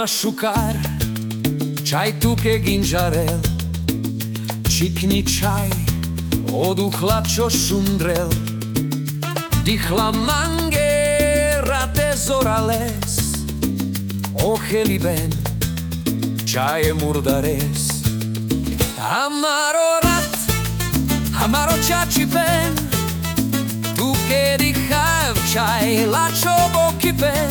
machucar, čaj tuke ginđarel, čikni čaj, odu hlačo šundrel, dihla mangera te zorales, oheli ben, čaje murdares. Amaro rat, amaro čači pen, tuke dihav čaj, lačo boki pen,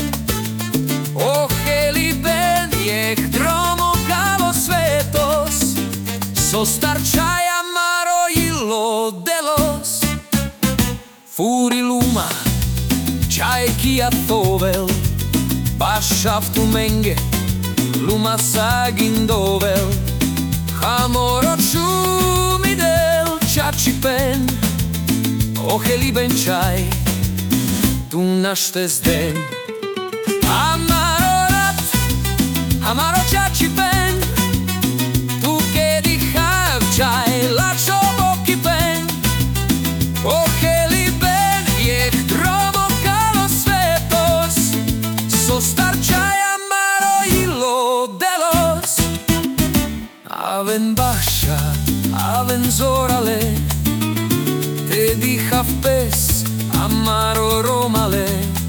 oheli ben, jeh dromo kalo svetos, so star čaj amaro ilo delos, furi luma, čaj kia tovel, bašaftu menge, luma sagindovel, amoro čumidel, čači pen, oheli ben čaj, tu našte zden. Amaro rat, amaro čači pen, tuke dihav čaj, lačo boki pen, oheli ben, jeh dromo kalo svetos, so star čaj amaro ilo delos. Aven baša, aven zorale, te dihav pes, amaro romale,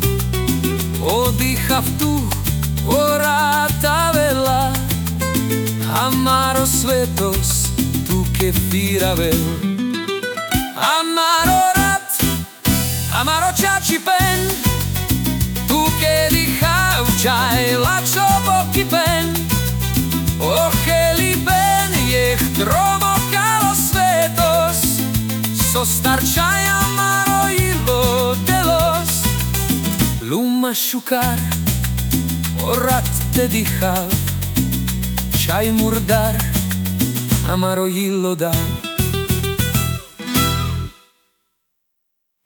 odihav tu, orata vela, amaro svetos, tu ke firavel. Amaro rat, amaro čači pen, tu ke dihav čaj, lačo boki pen, oheli ben, jeh dromo kalo svetos, so star čaj amaro ilo delos. Luma šukar, orat te dihav, čaj murdar, amaro ilo dan.